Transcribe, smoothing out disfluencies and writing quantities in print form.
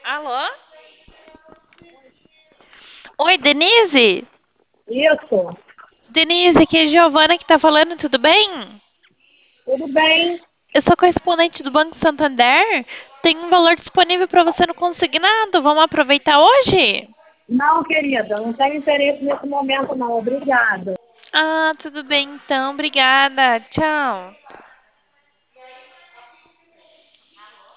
Alô? Oi, Denise? Isso, Denise, aqui é a Giovana que tá falando, tudo bem? tudo bem. Eu sou correspondente do Banco Santander. Tem um valor disponível para você no consignado. Vamos aproveitar hoje? Não, querida, não tenho interesse nesse momento, não. Obrigada. Ah, tudo bem então. Obrigada. Tchau.